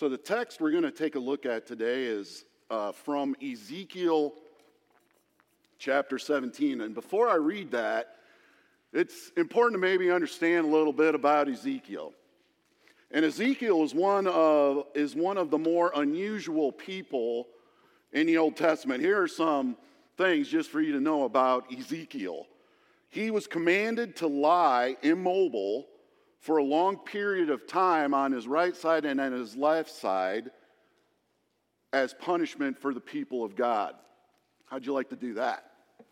So the text we're going to take a look at today is from Ezekiel chapter 17. And before I read that, it's important to maybe understand a little bit about Ezekiel. And Ezekiel is one of the more unusual people in the Old Testament. Here are some things just for you to know about Ezekiel. He was commanded to lie immobile for a long period of time on his right side and on his left side as punishment for the people of God. How'd you like to do that?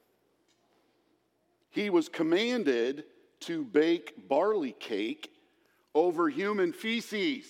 He was commanded to bake barley cake over human feces.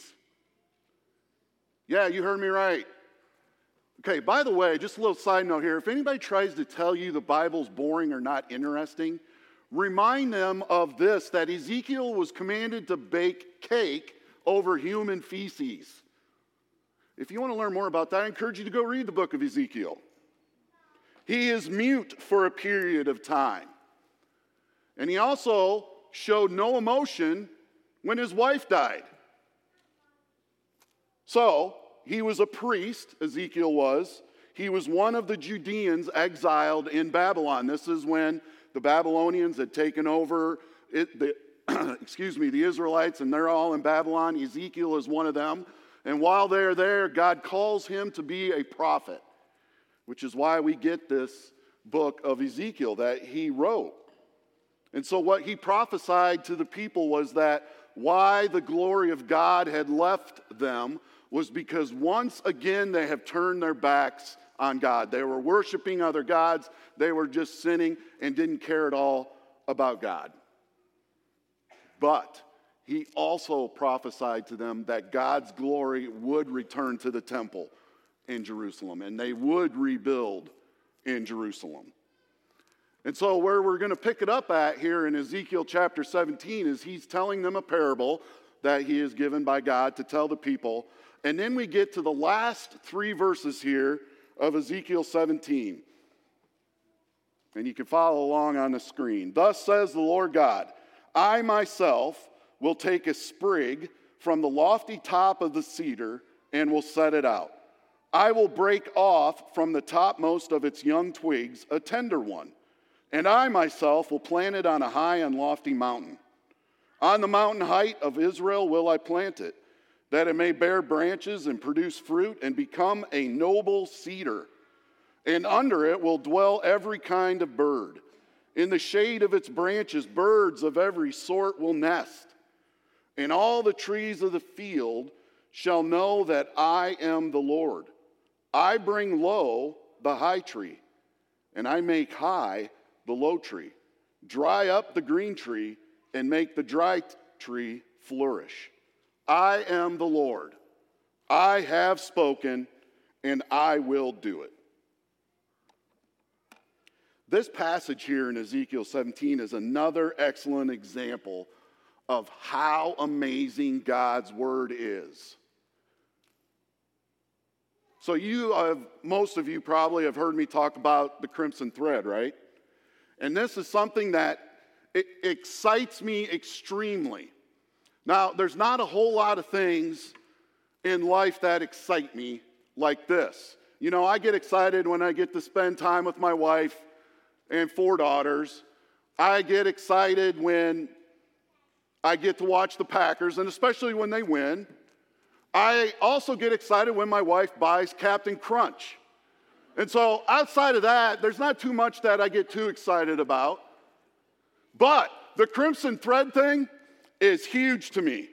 Yeah, you heard me right. Okay, by the way, just a little side note here. If anybody tries to tell you the Bible's boring or not interesting, remind them of this, that Ezekiel was commanded to bake cake over human feces. If you want to learn more about that, I encourage you to go read the book of Ezekiel. He is mute for a period of time. And he also showed no emotion when his wife died. So, he was a priest, Ezekiel was. He was one of the Judeans exiled in Babylon. This is when the Babylonians had taken over the Israelites, and they're all in Babylon. Ezekiel is one of them. And while they're there, God calls him to be a prophet, which is why we get this book of Ezekiel that he wrote. And so what he prophesied to the people was that why the glory of God had left them was because once again they have turned their backs on God. They were worshiping other gods. They were just sinning and didn't care at all about God. But he also prophesied to them that God's glory would return to the temple in Jerusalem, and they would rebuild in Jerusalem. And so where we're going to pick it up at here in Ezekiel chapter 17 is he's telling them a parable that he is given by God to tell the people. And then we get to the last 3 verses here of Ezekiel 17. And you can follow along on the screen. Thus says the Lord God, I myself will take a sprig from the lofty top of the cedar and will set it out. I will break off from the topmost of its young twigs a tender one. And I myself will plant it on a high and lofty mountain. On the mountain height of Israel will I plant it, that it may bear branches and produce fruit and become a noble cedar. And under it will dwell every kind of bird. In the shade of its branches, birds of every sort will nest. And all the trees of the field shall know that I am the Lord. I bring low the high tree, and I make high the low tree, dry up the green tree, and make the dry tree flourish. I am the Lord. I have spoken, and I will do it. This passage here in Ezekiel 17 is another excellent example of how amazing God's word is. So most of you probably have heard me talk about the crimson thread, right? And this is something that it excites me extremely. Now, there's not a whole lot of things in life that excite me like this. You know, I get excited when I get to spend time with my wife and 4 daughters. I get excited when I get to watch the Packers, and especially when they win. I also get excited when my wife buys Captain Crunch. And so outside of that, there's not too much that I get too excited about. But the crimson thread thing is huge to me.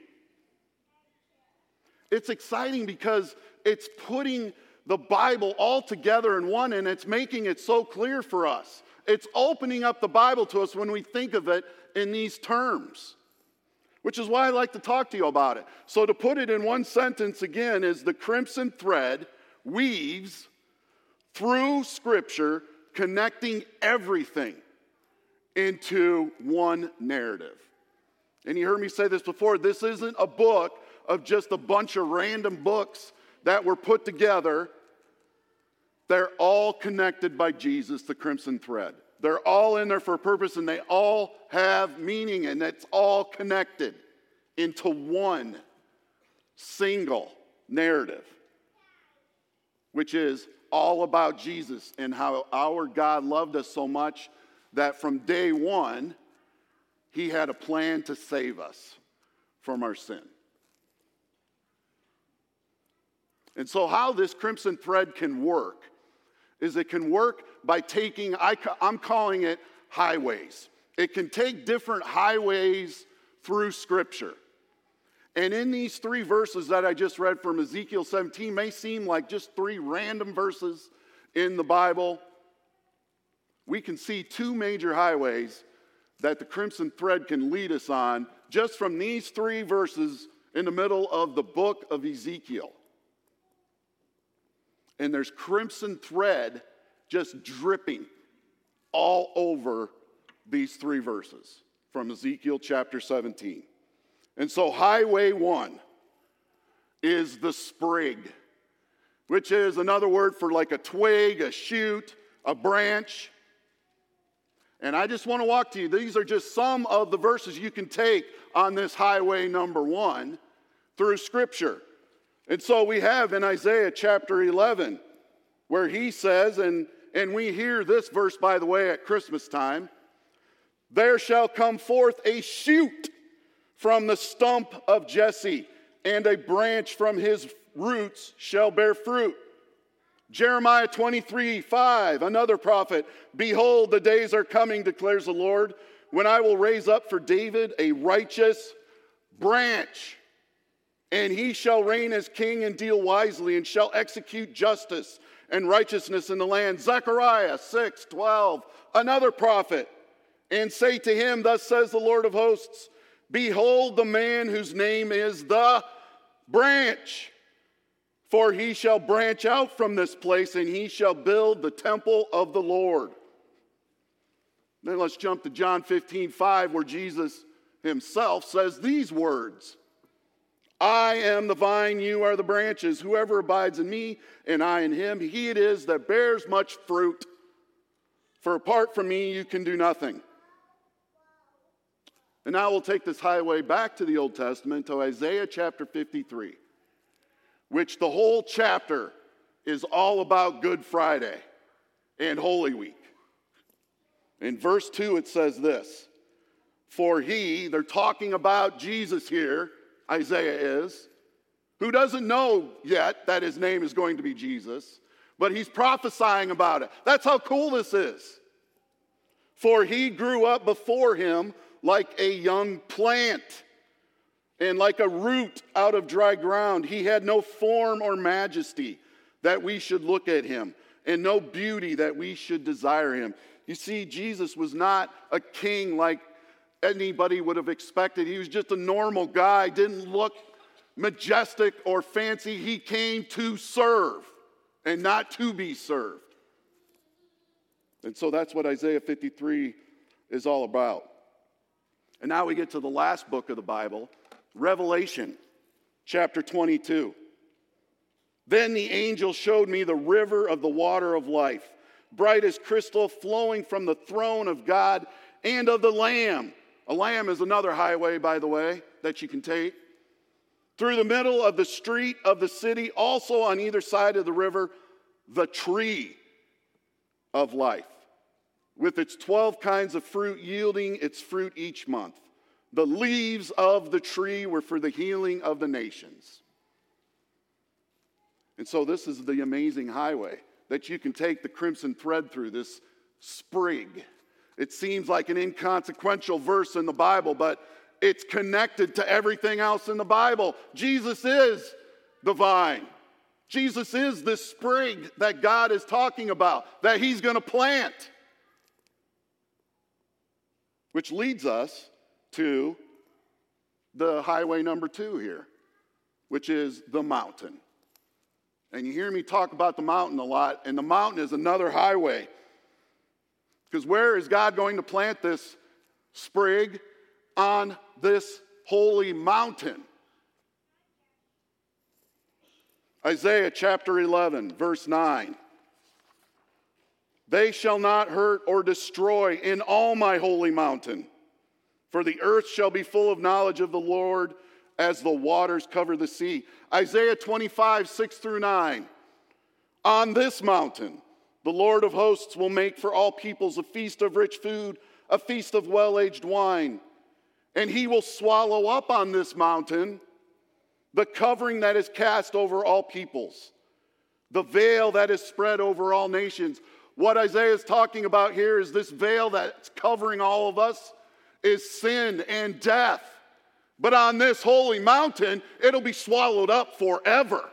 It's exciting because it's putting the Bible all together in one, and it's making it so clear for us. It's opening up the Bible to us when we think of it in these terms, which is why I like to talk to you about it. So to put it in one sentence again is the crimson thread weaves through Scripture, connecting everything into one narrative. And you heard me say this before, this isn't a book of just a bunch of random books that were put together. They're all connected by Jesus, the crimson thread. They're all in there for a purpose, and they all have meaning, and it's all connected into one single narrative, which is all about Jesus and how our God loved us so much that from day one, he had a plan to save us from our sin. And so how this crimson thread can work is it can work by taking, I'm calling it highways. It can take different highways through Scripture. And in these 3 verses that I just read from Ezekiel 17 may seem like just 3 random verses in the Bible. We can see 2 major highways that the crimson thread can lead us on just from these 3 verses in the middle of the book of Ezekiel. And there's crimson thread just dripping all over these 3 verses from Ezekiel chapter 17. And so highway 1 is the sprig, which is another word for like a twig, a shoot, a branch. And I just want to walk to you. These are just some of the verses you can take on this highway number 1 through Scripture. And so we have in Isaiah chapter 11 where he says, and we hear this verse, by the way, at Christmas time, there shall come forth a shoot from the stump of Jesse, and a branch from his roots shall bear fruit. Jeremiah 23:5, another prophet, behold, the days are coming, declares the Lord, when I will raise up for David a righteous branch, and he shall reign as king and deal wisely, and shall execute justice and righteousness in the land. Zechariah 6:12, another prophet, and say to him, thus says the Lord of hosts, behold the man whose name is the branch, for he shall branch out from this place, and he shall build the temple of the Lord. Then let's jump to John 15:5, where Jesus himself says these words, I am the vine, you are the branches. Whoever abides in me and I in him, he it is that bears much fruit. For apart from me, you can do nothing. And now we'll take this highway back to the Old Testament, to Isaiah chapter 53, which the whole chapter is all about Good Friday and Holy Week. In verse 2, it says this, for he, they're talking about Jesus here, Isaiah is, who doesn't know yet that his name is going to be Jesus, but he's prophesying about it. That's how cool this is. For he grew up before him like a young plant, and like a root out of dry ground. He had no form or majesty that we should look at him, and no beauty that we should desire him. You see, Jesus was not a king like anybody would have expected. He was just a normal guy, didn't look majestic or fancy. He came to serve and not to be served. And so that's what Isaiah 53 is all about. And now we get to the last book of the Bible, Revelation chapter 22. Then the angel showed me the river of the water of life, bright as crystal, flowing from the throne of God and of the Lamb. A lamb is another highway, by the way, that you can take. Through the middle of the street of the city, also on either side of the river, the tree of life, with its 12 kinds of fruit, yielding its fruit each month. The leaves of the tree were for the healing of the nations. And so this is the amazing highway that you can take the crimson thread through, this sprig. It seems like an inconsequential verse in the Bible, but it's connected to everything else in the Bible. Jesus is the vine. Jesus is this sprig that God is talking about, that he's going to plant. Which leads us to the highway number 2 here, which is the mountain. And you hear me talk about the mountain a lot, and the mountain is another highway. Because where is God going to plant this sprig? On this holy mountain. Isaiah chapter 11, verse 9. They shall not hurt or destroy in all my holy mountain, for the earth shall be full of knowledge of the Lord as the waters cover the sea. Isaiah 25, 6 through 9. On this mountain, the Lord of hosts will make for all peoples a feast of rich food, a feast of well-aged wine. And he will swallow up on this mountain the covering that is cast over all peoples, the veil that is spread over all nations. What Isaiah is talking about here is this veil that's covering all of us is sin and death. But on this holy mountain, it'll be swallowed up forever.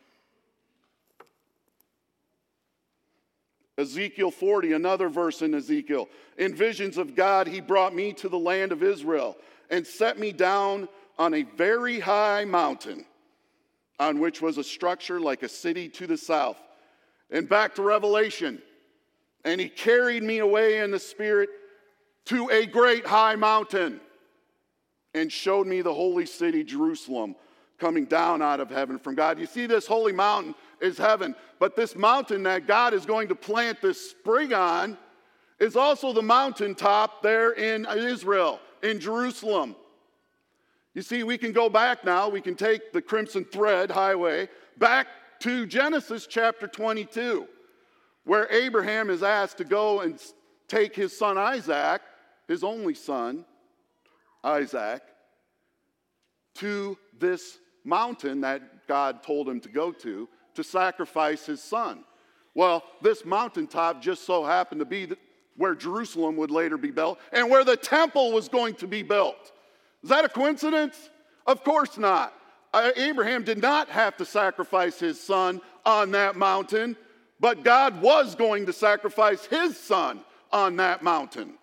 Ezekiel 40, another verse in Ezekiel. In visions of God, he brought me to the land of Israel and set me down on a very high mountain, on which was a structure like a city to the south. And back to Revelation. And he carried me away in the spirit to a great high mountain and showed me the holy city, Jerusalem, coming down out of heaven from God. You see, this holy mountain is heaven, but this mountain that God is going to plant this sprig on is also the mountaintop there in Israel, in Jerusalem. You see, we can go back now, we can take the Crimson Thread Highway back to Genesis chapter 22, where Abraham is asked to go and take his son Isaac, his only son, Isaac, to this mountain that God told him to go to sacrifice his son. Well, this mountaintop just so happened to be where Jerusalem would later be built and where the temple was going to be built. Is that a coincidence? Of course not. Abraham did not have to sacrifice his son on that mountain, but God was going to sacrifice his son on that mountain.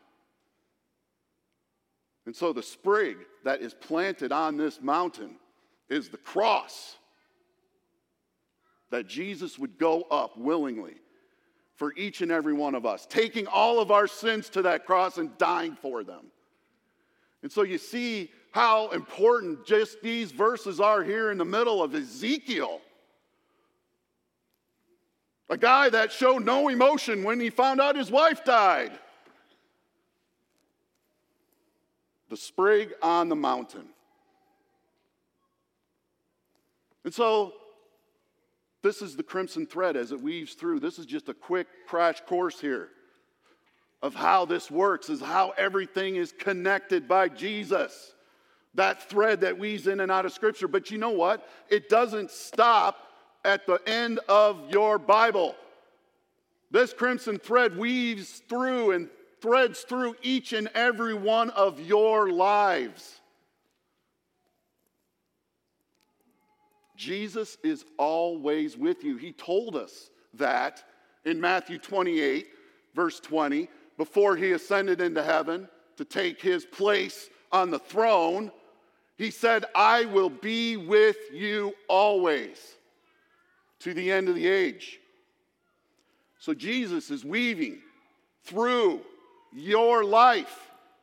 And so the sprig that is planted on this mountain is the cross that Jesus would go up willingly for each and every one of us, taking all of our sins to that cross and dying for them. And so you see how important just these verses are here in the middle of Ezekiel. A guy that showed no emotion when he found out his wife died. The sprig on the mountain. And so, this is the crimson thread as it weaves through. This is just a quick crash course here of how this works, is how everything is connected by Jesus. That thread that weaves in and out of Scripture. But you know what? It doesn't stop at the end of your Bible. This crimson thread weaves through and threads through each and every one of your lives. Jesus is always with you. He told us that in Matthew 28, verse 20, before he ascended into heaven to take his place on the throne, he said, I will be with you always to the end of the age. So Jesus is weaving through your life.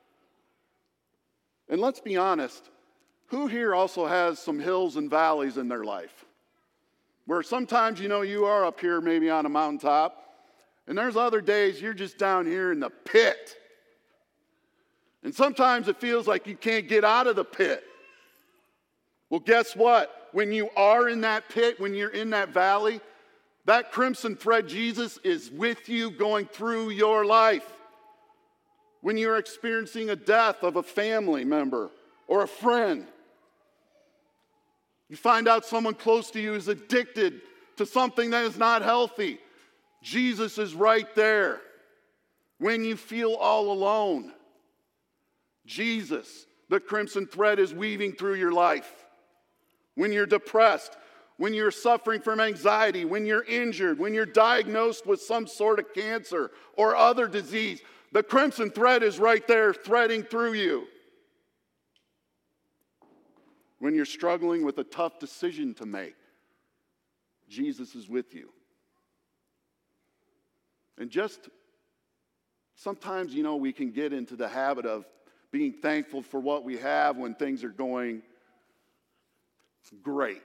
And let's be honest, who here also has some hills and valleys in their life? Where sometimes, you are up here maybe on a mountaintop, and there's other days you're just down here in the pit. And sometimes it feels like you can't get out of the pit. Well, guess what? When you are in that pit, when you're in that valley, that crimson thread, Jesus, is with you going through your life. When you're experiencing a death of a family member or a friend, you find out someone close to you is addicted to something that is not healthy, Jesus is right there. When you feel all alone, Jesus, the crimson thread, is weaving through your life. When you're depressed, when you're suffering from anxiety, when you're injured, when you're diagnosed with some sort of cancer or other disease, the crimson thread is right there threading through you. When you're struggling with a tough decision to make, Jesus is with you. And just sometimes, we can get into the habit of being thankful for what we have when things are going great,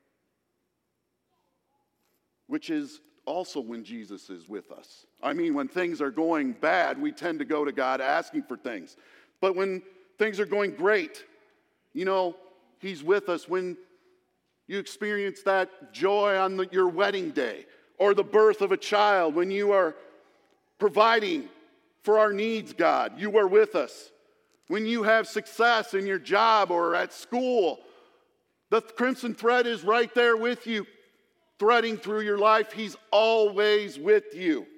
which is also when Jesus is with us. I mean, when things are going bad, we tend to go to God asking for things. But when things are going great, He He's with us when you experience that joy on your wedding day or the birth of a child. When you are providing for our needs, God, you are with us. When you have success in your job or at school, the crimson thread is right there with you, threading through your life. He's always with you.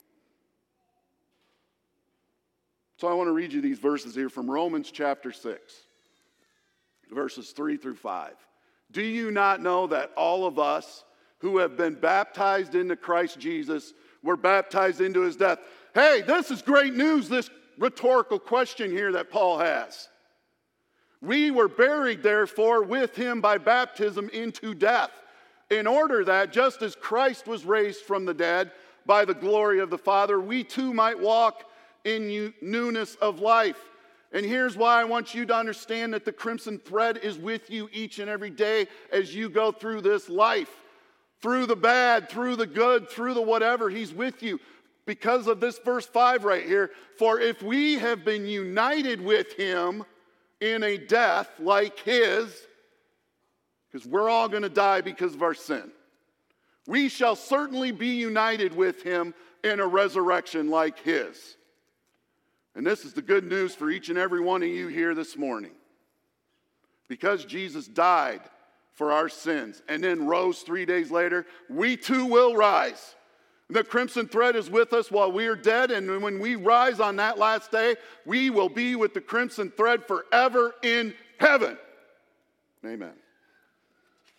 So I want to read you these verses here from Romans chapter 6, verses 3 through 5. Do you not know that all of us who have been baptized into Christ Jesus were baptized into his death? Hey, this is great news, this rhetorical question here that Paul has. We were buried, therefore, with him by baptism into death, in order that, just as Christ was raised from the dead by the glory of the Father, we too might walk in newness of life. And here's why I want you to understand that the crimson thread is with you each and every day as you go through this life. Through the bad, through the good, through the whatever, he's with you. Because of this verse 5 right here, for if we have been united with him in a death like his, because we're all going to die because of our sin, we shall certainly be united with him in a resurrection like his. And this is the good news for each and every one of you here this morning. Because Jesus died for our sins and then rose 3 days later, we too will rise. The crimson thread is with us while we are dead, and when we rise on that last day, we will be with the crimson thread forever in heaven. Amen.